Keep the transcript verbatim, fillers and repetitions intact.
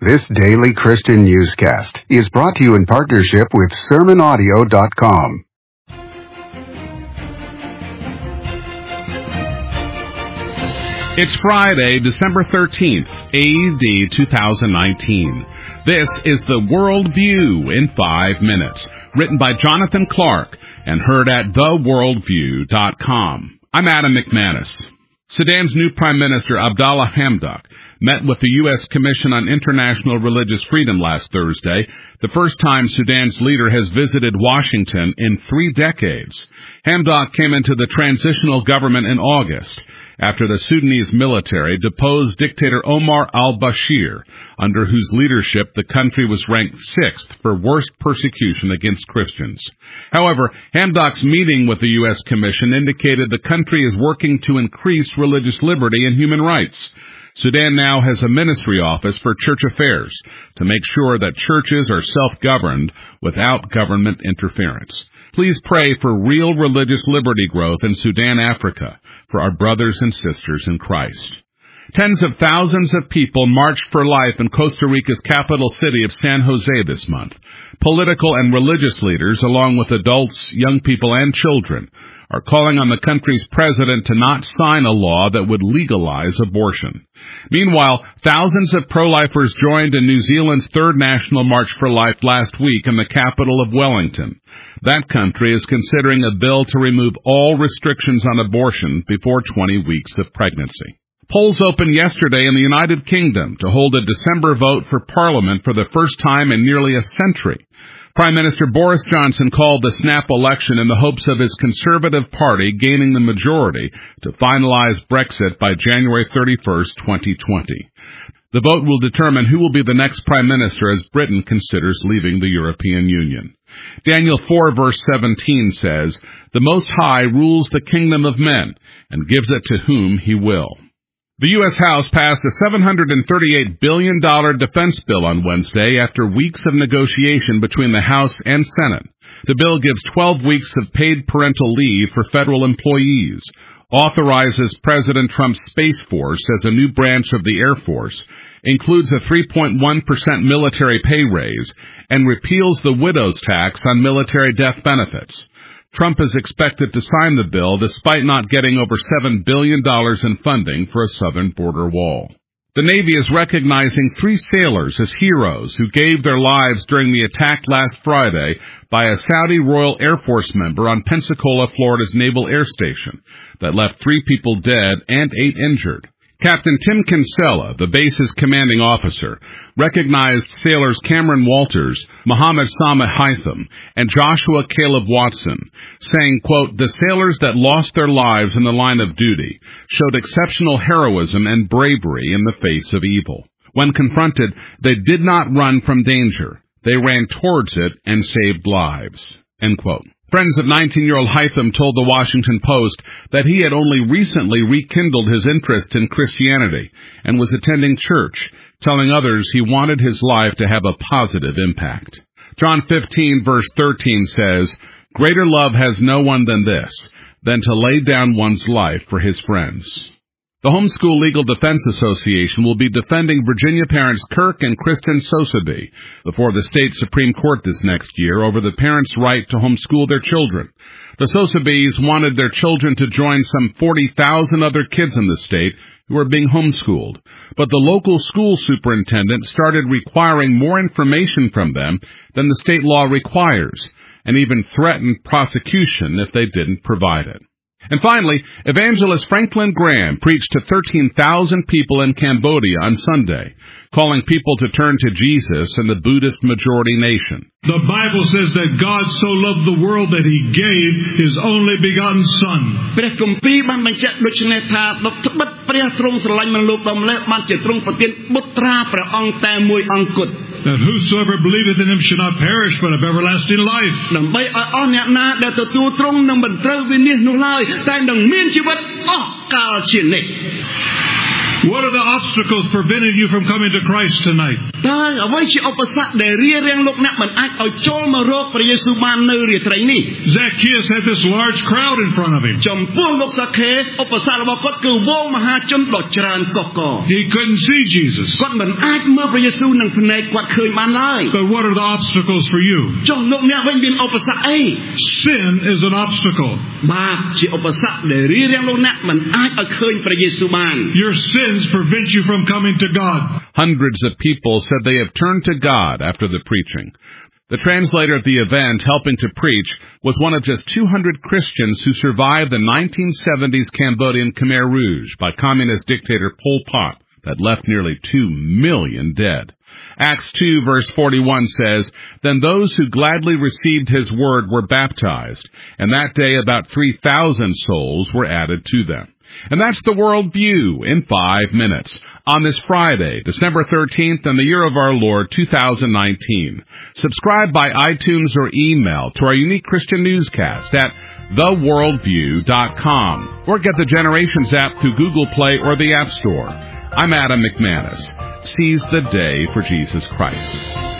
This daily Christian newscast is brought to you in partnership with sermon audio dot com. It's Friday, December thirteenth, A D two thousand nineteen. This is the World View in five minutes, written by Jonathan Clark and heard at the world view dot com. I'm Adam McManus. Sudan's new Prime Minister, Abdallah Hamdok, met with the U S Commission on International Religious Freedom last Thursday, the first time Sudan's leader has visited Washington in three decades. Hamdok came into the transitional government in August, after the Sudanese military deposed dictator Omar al-Bashir, under whose leadership the country was ranked sixth for worst persecution against Christians. However, Hamdok's meeting with the U S Commission indicated the country is working to increase religious liberty and human rights. Sudan now has a ministry office for church affairs to make sure that churches are self-governed without government interference. Please pray for real religious liberty growth in Sudan, Africa, for our brothers and sisters in Christ. Tens of thousands of people marched for life in Costa Rica's capital city of San Jose this month. Political and religious leaders, along with adults, young people, and children, are calling on the country's president to not sign a law that would legalize abortion. Meanwhile, thousands of pro-lifers joined in New Zealand's third National March for Life last week in the capital of Wellington. That country is considering a bill to remove all restrictions on abortion before twenty weeks of pregnancy. Polls opened yesterday in the United Kingdom to hold a December vote for Parliament for the first time in nearly a century. Prime Minister Boris Johnson called the snap election in the hopes of his Conservative Party gaining the majority to finalize Brexit by January thirty-first, twenty twenty. The vote will determine who will be the next Prime Minister as Britain considers leaving the European Union. Daniel four verse seventeen says, "The Most High rules the kingdom of men and gives it to whom he will." The U S House passed a seven hundred thirty-eight billion dollars defense bill on Wednesday after weeks of negotiation between the House and Senate. The bill gives twelve weeks of paid parental leave for federal employees, authorizes President Trump's Space Force as a new branch of the Air Force, includes a three point one percent military pay raise, and repeals the widow's tax on military death benefits. Trump is expected to sign the bill despite not getting over seven billion dollars in funding for a southern border wall. The Navy is recognizing three sailors as heroes who gave their lives during the attack last Friday by a Saudi Royal Air Force member on Pensacola, Florida's Naval Air Station that left three people dead and eight injured. Captain Tim Kinsella, the base's commanding officer, recognized sailors Cameron Walters, Muhammad Sameh Haitham, and Joshua Caleb Watson, saying, quote, "The sailors that lost their lives in the line of duty showed exceptional heroism and bravery in the face of evil. When confronted, they did not run from danger. They ran towards it and saved lives." End quote. Friends of nineteen-year-old Haitham told the Washington Post that he had only recently rekindled his interest in Christianity and was attending church, telling others he wanted his life to have a positive impact. John fifteen, verse thirteen says, "Greater love has no one than this, than to lay down one's life for his friends." The Homeschool Legal Defense Association will be defending Virginia parents Kirk and Kristen Sosebee before the state Supreme Court this next year over the parents' right to homeschool their children. The Sosebees wanted their children to join some forty thousand other kids in the state who are being homeschooled, but the local school superintendent started requiring more information from them than the state law requires, and even threatened prosecution if they didn't provide it. And finally, evangelist Franklin Graham preached to thirteen thousand people in Cambodia on Sunday, calling people to turn to Jesus in the Buddhist-majority nation. The Bible says that God so loved the world that he gave his only begotten Son. That whosoever believeth in him should not perish but have everlasting life. What are the obstacles preventing you from coming to Christ tonight? តើអ្វីជាឧបសគ្គដែលរារាំងលោកអ្នកមិនអាចឲ្យចូលមករកព្រះយេស៊ូវបាននៅរាត្រីនេះ Zacchaeus had this large crowd in front of him. ចំពោះលោកសាខេឧបសគ្គរបស់គាត់គឺវងមហាជនដ៏ច្រើនកកក He couldn't see Jesus. គាត់មិនអាចមើលព្រះយេស៊ូវនឹងភ្នែកគាត់ឃើញបានឡើយ But what are the obstacles for you? ចុះលោកអ្នកវិញមានឧបសគ្គអី Sin is an obstacle. បាបជាឧបសគ្គដែលរារាំងលោកអ្នកមិនអាចឲ្យឃើញព្រះយេស៊ូវបាន Your sins prevent you from coming to God. Hundreds of people said they have turned to God after the preaching. The translator at the event helping to preach was one of just two hundred Christians who survived the nineteen seventies Cambodian Khmer Rouge by communist dictator Pol Pot that left nearly two million dead. Acts two verse forty-one says, Then those who gladly received his word were baptized, and that day about three thousand souls were added to them. And that's the World View in five minutes on this Friday, December thirteenth, in the year of our Lord, two thousand nineteen. Subscribe by iTunes or email to our unique Christian newscast at the world view dot com or get the Generations app through Google Play or the App Store. I'm Adam McManus. Seize the day for Jesus Christ.